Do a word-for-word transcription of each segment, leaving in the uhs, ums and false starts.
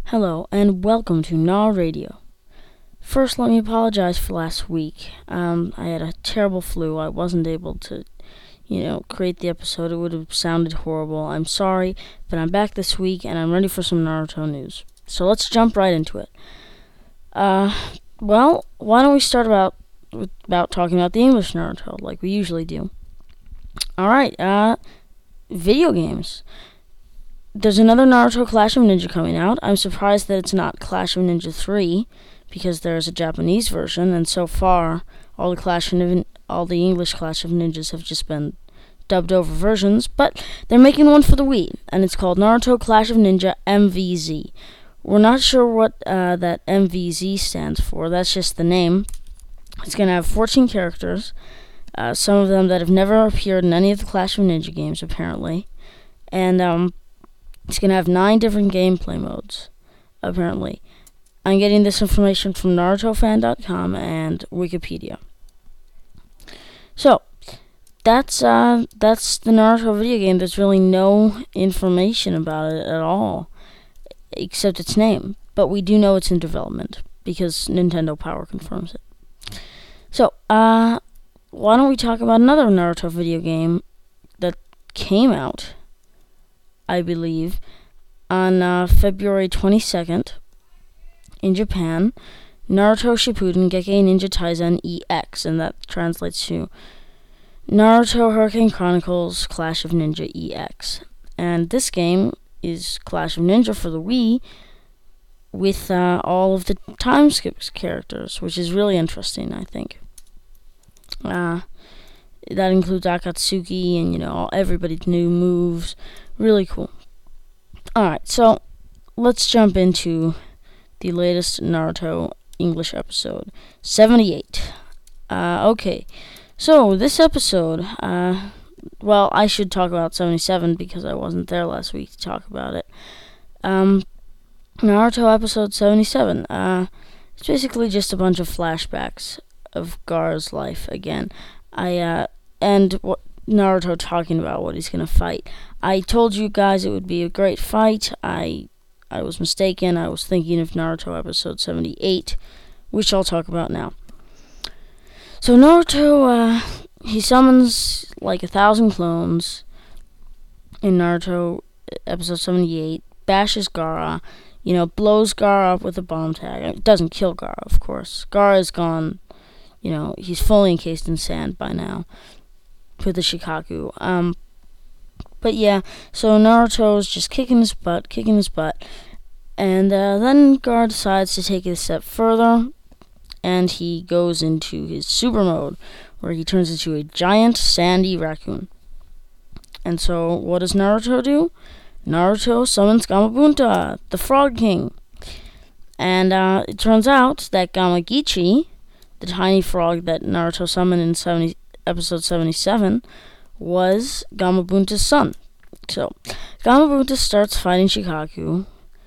Hello, and welcome to Gnaw Radio. First, let me apologize for last week. Um, I had a terrible flu. I wasn't able to, you know, create the episode. It would have sounded horrible. I'm sorry, but I'm back this week, and I'm ready for some Naruto news. So let's jump right into it. Uh, well, why don't we start about about talking about the English Naruto, like we usually do. Alright, uh, video games. There's another Naruto Clash of Ninja coming out. I'm surprised that it's not Clash of Ninja three, because there's a Japanese version, and so far, all the Clash of Nin- all the English Clash of Ninjas have just been dubbed over versions, but they're making one for the Wii, and it's called Naruto Clash of Ninja M V Z. We're not sure what uh, that M V Z stands for. That's just the name. It's going to have fourteen characters, uh, some of them that have never appeared in any of the Clash of Ninja games, apparently, and um. It's going to have nine different gameplay modes, apparently. I'm getting this information from Naruto Fan dot com and Wikipedia. So, that's uh, that's the Naruto video game. There's really no information about it at all, except its name. But we do know it's in development, because Nintendo Power confirms it. So, uh, why don't we talk about another Naruto video game that came out, I believe, on uh, February twenty-second in Japan, Naruto Shippuden Gekkei Ninja Taizen E X, and that translates to Naruto Hurricane Chronicles Clash of Ninja E X. And this game is Clash of Ninja for the Wii with uh, all of the time skips characters, which is really interesting, I think. Uh, that includes Akatsuki and, you know, everybody's new moves. Really cool. Alright, so let's jump into the latest Naruto English episode, seventy-eight. Uh, okay, so this episode, uh, well, I should talk about seventy-seven because I wasn't there last week to talk about it. Um, Naruto episode seventy-seven, uh, it's basically just a bunch of flashbacks of Gaara's life again. I, uh, and what Naruto talking about what he's gonna fight. I told you guys it would be a great fight. I I was mistaken. I was thinking of Naruto episode seventy-eight, which I'll talk about now. So Naruto, uh, he summons like a thousand clones in Naruto episode seventy-eight, bashes Gaara, you know, blows Gaara up with a bomb tag. It doesn't kill Gaara, of course. Gaara is gone, you know, he's fully encased in sand by now with the Shikaku. Um, but yeah, so Naruto's just kicking his butt, kicking his butt, and uh, then Gaara decides to take it a step further, and he goes into his super mode, where he turns into a giant sandy raccoon. And so, what does Naruto do? Naruto summons Gamabunta, the Frog King. And uh, it turns out that Gamagichi, the tiny frog that Naruto summoned in seventy episode seventy-seven, was Gamabunta's son. So, Gamabunta starts fighting Shikaku,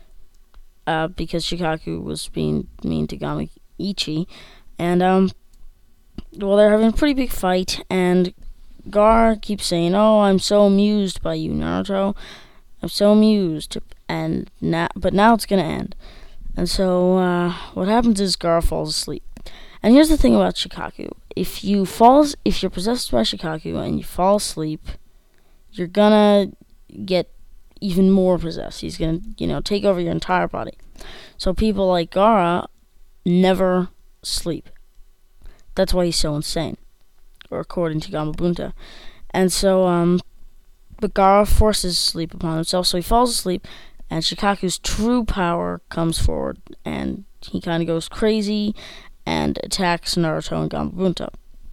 uh, because Shikaku was being mean to Gamagichi, and, um, well, they're having a pretty big fight, and Gaara keeps saying, "Oh, I'm so amused by you, Naruto. I'm so amused," and now, but now it's gonna end. And so, uh, what happens is Gaara falls asleep. And here's the thing about Shikaku. If you fall, if you're possessed by Shikaku and you fall asleep, you're gonna get even more possessed. He's gonna, you know, take over your entire body. So people like Gaara never sleep. That's why he's so insane, or according to Gamabunta. And so, um, but Gaara forces sleep upon himself, so he falls asleep, and Shikaku's true power comes forward, and he kind of goes crazy and attacks Naruto and Gamabunta.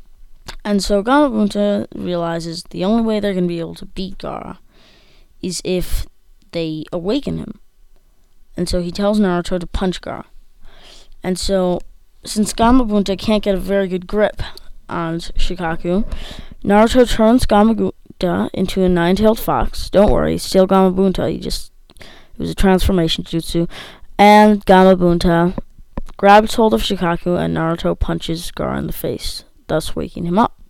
And so Gamabunta realizes the only way they're going to be able to beat Gaara is if they awaken him. And so he tells Naruto to punch Gaara. And so, since Gamabunta can't get a very good grip on Shikaku, Naruto turns Gamabunta into a nine-tailed fox. Don't worry, it's still Gamabunta. He just, it was a transformation jutsu. And Gamabunta grabs hold of Shikaku, and Naruto punches Gaara in the face, thus waking him up.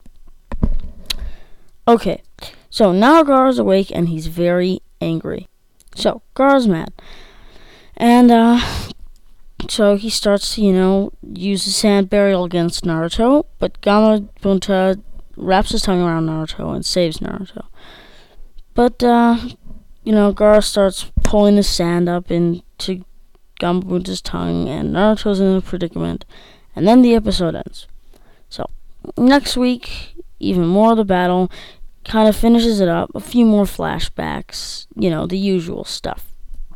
Okay, so now Gaara's awake, and he's very angry. So, Gaara's mad. And, uh, so he starts to, you know, use the sand burial against Naruto, but Gamabunta wraps his tongue around Naruto and saves Naruto. But, uh, you know, Gaara starts pulling the sand up into Gamabunta's tongue, and Naruto's in a predicament, and then the episode ends. So, next week, even more of the battle, kind of finishes it up, a few more flashbacks, you know, the usual stuff.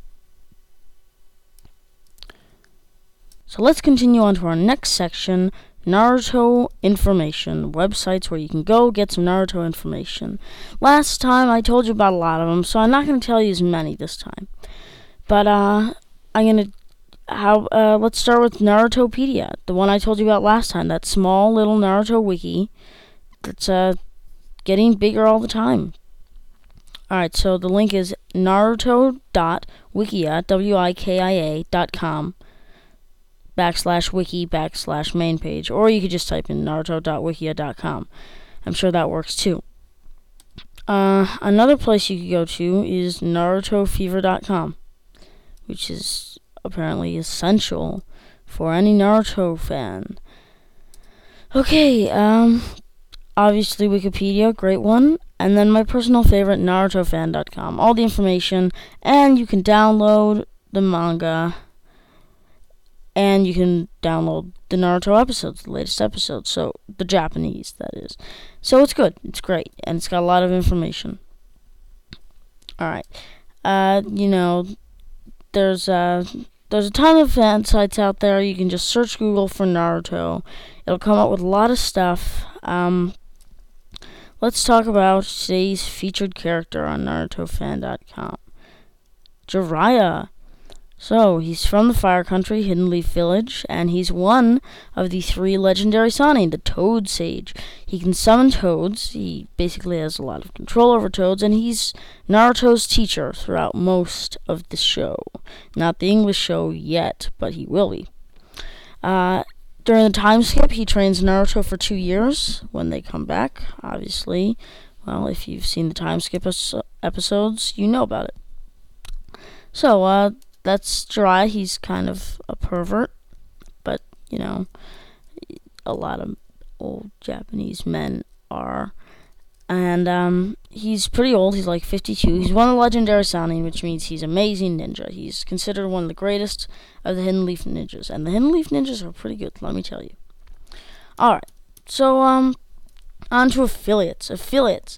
So let's continue on to our next section, Naruto information, websites where you can go get some Naruto information. Last time I told you about a lot of them, so I'm not going to tell you as many this time. But, uh, I'm going to, how, uh, let's start with Narutopedia, the one I told you about last time, that small little Naruto wiki that's, uh, getting bigger all the time. Alright, so the link is naruto.wikia, W I K I A, dot com, backslash wiki, backslash main page, or you could just type in naruto.wikia dot com. I'm sure that works too. Uh, another place you could go to is narutofever dot com, which is apparently essential for any Naruto fan. Okay, um, obviously Wikipedia, great one, and then my personal favorite, naruto fan dot com. All the information, and you can download the manga, and you can download the Naruto episodes, the latest episodes, so the Japanese, that is. So it's good, it's great, and it's got a lot of information. Alright, uh, you know, there's, uh, there's a ton of fan sites out there. You can just search Google for Naruto. It'll come up with a lot of stuff. Um, let's talk about today's featured character on naruto fan dot com. Jiraiya. So, he's from the Fire Country, Hidden Leaf Village, and he's one of the three legendary Sannin, the Toad Sage. He can summon toads, he basically has a lot of control over toads, and he's Naruto's teacher throughout most of the show. Not the English show yet, but he will be. Uh, during the time skip, he trains Naruto for two years when they come back, obviously. Well, if you've seen the time skip episodes, you know about it. So, uh... that's Jiraiya. He's kind of a pervert, but, you know, a lot of old Japanese men are. And, um, he's pretty old. He's like fifty-two. He's one of the legendary Sannin, which means he's amazing ninja. He's considered one of the greatest of the Hidden Leaf ninjas. And the Hidden Leaf ninjas are pretty good, let me tell you. Alright, so, um, on to affiliates. Affiliates.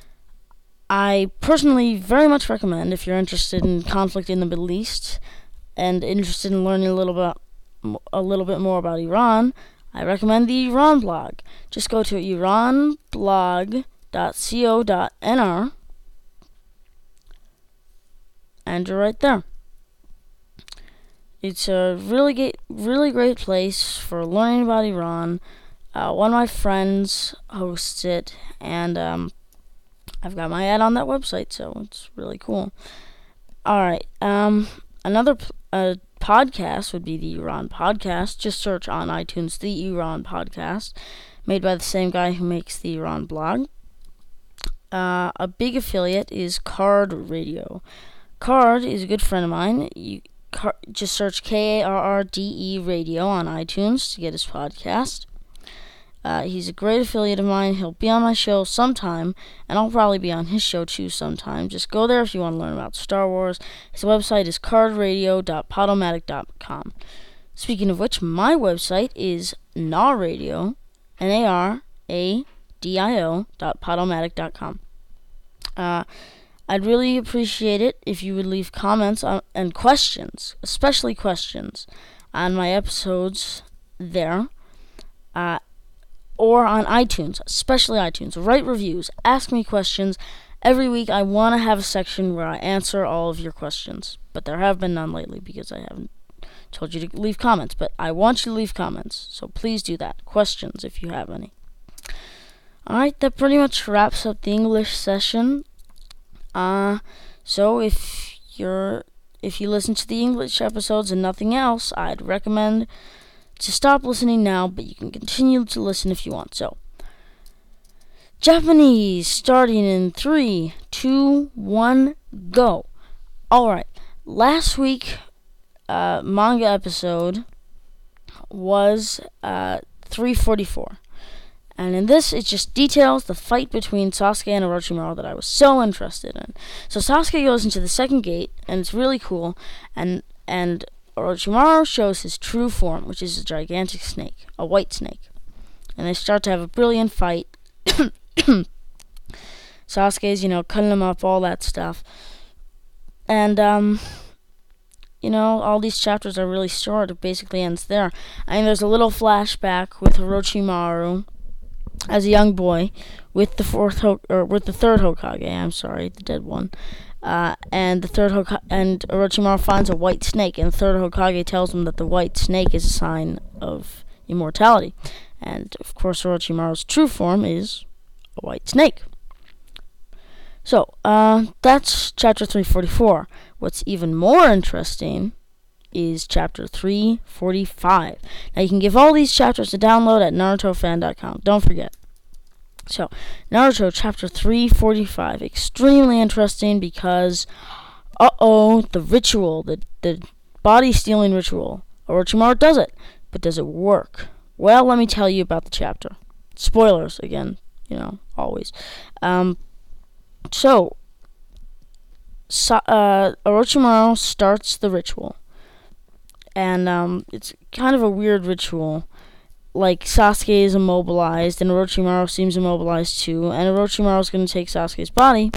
I personally very much recommend, if you're interested in conflict in the Middle East and interested in learning a little bit, a little bit more about Iran, I recommend the Iran blog. Just go to iran blog dot co dot n r and you're right there. It's a really great, really great place for learning about Iran. Uh, one of my friends hosts it, and um, I've got my ad on that website, so it's really cool. Alright, um, another p- uh, podcast would be the Iran Podcast. Just search on iTunes the Iran Podcast, made by the same guy who makes the Iran blog. Uh, a big affiliate is Card Radio. Card is a good friend of mine. You car- just search K A R R D E Radio on iTunes to get his podcast. Uh, he's a great affiliate of mine. He'll be on my show sometime, and I'll probably be on his show too sometime. Just go there if you want to learn about Star Wars. His website is card radio dot podomatic dot com. Speaking of which, my website is Naradio, N A R A D I O, dot podomatic dot com. Uh, I'd really appreciate it if you would leave comments on, and questions, especially questions, on my episodes there. Uh, or on iTunes, especially iTunes. Write reviews, ask me questions. Every week I want to have a section where I answer all of your questions, but there have been none lately because I haven't told you to leave comments, but I want you to leave comments, so please do that. Questions, if you have any. Alright, that pretty much wraps up the English session. Uh, so if you're, if you listen to the English episodes and nothing else, I'd recommend to stop listening now, but you can continue to listen if you want. So, Japanese, starting in three, two, one, go. Alright, last week, uh, manga episode was uh, three forty-four. And in this, it just details the fight between Sasuke and Orochimaru that I was so interested in. So Sasuke goes into the second gate, and it's really cool, and and Orochimaru shows his true form, which is a gigantic snake, a white snake. And they start to have a brilliant fight. Sasuke's, you know, cutting him up, all that stuff. And, um, you know, all these chapters are really short. It basically ends there. I mean, there's a little flashback with Orochimaru as a young boy with the fourth Ho- or with the third Hokage. I'm sorry, the dead one. Uh, and the third Hokage, and Orochimaru finds a white snake, and the third Hokage tells him that the white snake is a sign of immortality. And of course, Orochimaru's true form is a white snake. So, uh, that's chapter three forty-four. What's even more interesting is chapter three forty-five. Now, you can give all these chapters a download at naruto fan dot com. Don't forget. So, Naruto chapter three forty-five. Extremely interesting because, uh-oh, the ritual, the, the body-stealing ritual. Orochimaru does it, but does it work? Well, let me tell you about the chapter. Spoilers, again, you know, always. Um... So, so uh, Orochimaru starts the ritual, and um, it's kind of a weird ritual. Like, Sasuke is immobilized, and Orochimaru seems immobilized too, and Orochimaru's going to take Sasuke's body,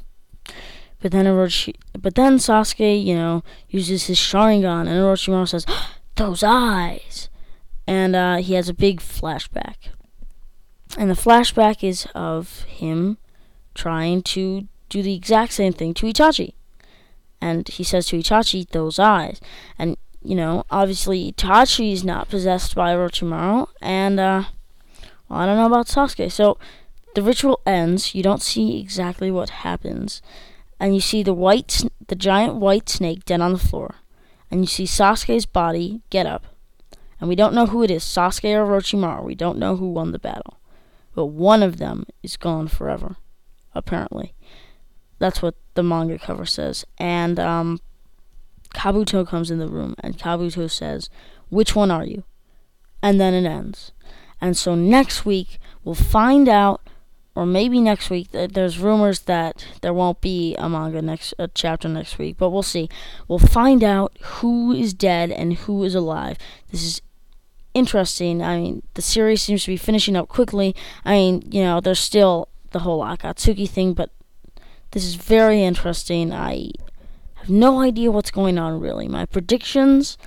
but then Orochi- but then Sasuke, you know, uses his Sharingan, and Orochimaru says, "Those eyes!" And uh, he has a big flashback. And the flashback is of him trying to do the exact same thing to Itachi. And he says to Itachi, "Those eyes." And, you know, obviously Itachi is not possessed by Orochimaru, and, uh, well, I don't know about Sasuke. So, the ritual ends, you don't see exactly what happens, and you see the white, the giant white snake dead on the floor, and you see Sasuke's body get up, and we don't know who it is, Sasuke or Orochimaru. We don't know who won the battle, but one of them is gone forever. Apparently. That's what the manga cover says. And um, Kabuto comes in the room, and Kabuto says, "Which one are you?" And then it ends. And so next week, we'll find out, or maybe next week, th- there's rumors that there won't be a manga next, a chapter next week, but we'll see. We'll find out who is dead and who is alive. This is interesting. I mean, the series seems to be finishing up quickly. I mean, you know, there's still the whole Akatsuki thing, but this is very interesting. I have no idea what's going on, really. My predictions,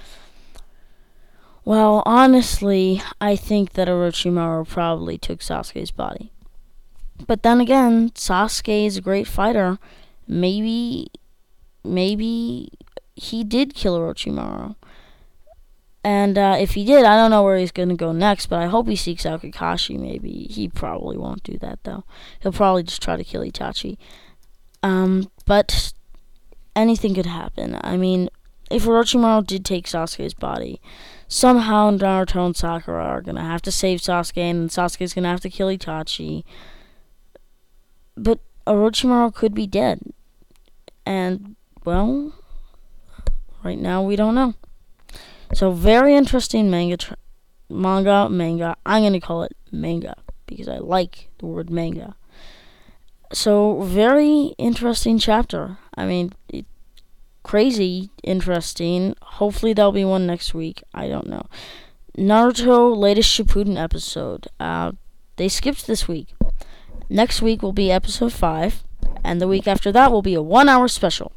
well, honestly, I think that Orochimaru probably took Sasuke's body. But then again, Sasuke is a great fighter. Maybe, maybe he did kill Orochimaru. And uh, if he did, I don't know where he's going to go next, but I hope he seeks out Kakashi, maybe. He probably won't do that, though. He'll probably just try to kill Itachi. Um, but anything could happen. I mean, if Orochimaru did take Sasuke's body, somehow Naruto and Sakura are going to have to save Sasuke, and Sasuke's going to have to kill Itachi. But Orochimaru could be dead. And, well, right now we don't know. So, very interesting manga, tr- manga, manga. I'm going to call it manga because I like the word manga. So, very interesting chapter. I mean, it, crazy interesting. Hopefully there'll be one next week. I don't know. Naruto latest Shippuden episode. Uh, they skipped this week. Next week will be episode five, and the week after that will be a one-hour special.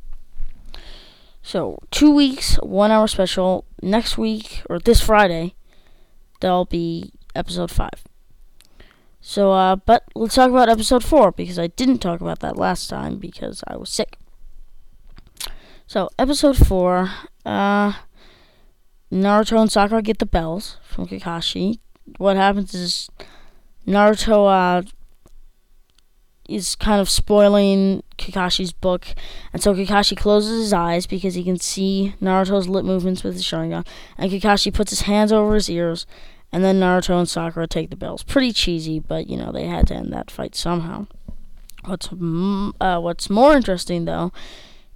So, two weeks, one-hour special. Next week, or this Friday, there'll be episode five. So, uh, but let's talk about episode four, because I didn't talk about that last time, because I was sick. So, episode four, uh, Naruto and Sakura get the bells from Kakashi. What happens is, Naruto, uh, is kind of spoiling Kakashi's book, and so Kakashi closes his eyes because he can see Naruto's lip movements with his Sharingan, and Kakashi puts his hands over his ears, and then Naruto and Sakura take the bells. Pretty cheesy, but, you know, they had to end that fight somehow. What's, uh, what's more interesting, though,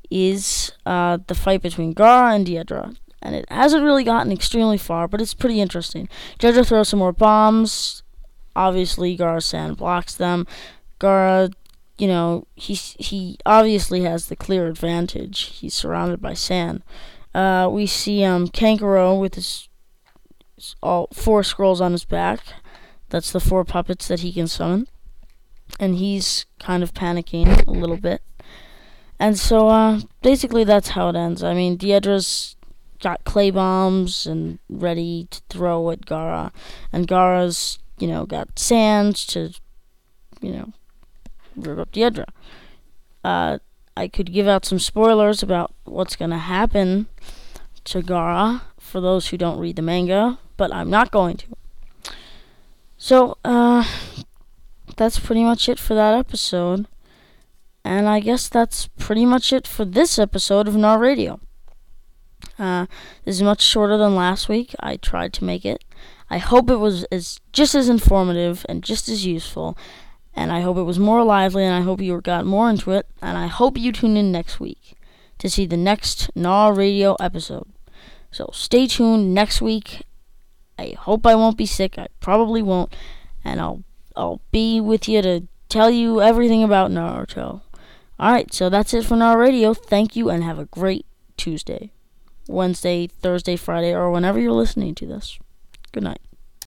is uh, the fight between Gaara and Deidre. And it hasn't really gotten extremely far, but it's pretty interesting. Deidre throws some more bombs. Obviously, Gaara Sand blocks them. Gaara, you know, he, he obviously has the clear advantage. He's surrounded by sand. Uh, we see um, Kankuro with his, his all four scrolls on his back. That's the four puppets that he can summon. And he's kind of panicking a little bit. And so, uh, basically that's how it ends. I mean, Deidre's got clay bombs and ready to throw at Gaara. And Gaara's, you know, got sands to, you know, rip up Deidre. Uh, I could give out some spoilers about what's going to happen to Gaara for those who don't read the manga, but I'm not going to. So, uh, that's pretty much it for that episode. And I guess that's pretty much it for this episode of Nar Radio. Uh, this is much shorter than last week. I tried to make it. I hope it was as just as informative and just as useful. And I hope it was more lively, and I hope you got more into it. And I hope you tune in next week to see the next Nar Radio episode. So stay tuned next week. I hope I won't be sick. I probably won't. And I'll I'll be with you to tell you everything about Naruto. Alright, so that's it for Nar Radio. Thank you, and have a great Tuesday, Wednesday, Thursday, Friday, or whenever you're listening to this. Good night.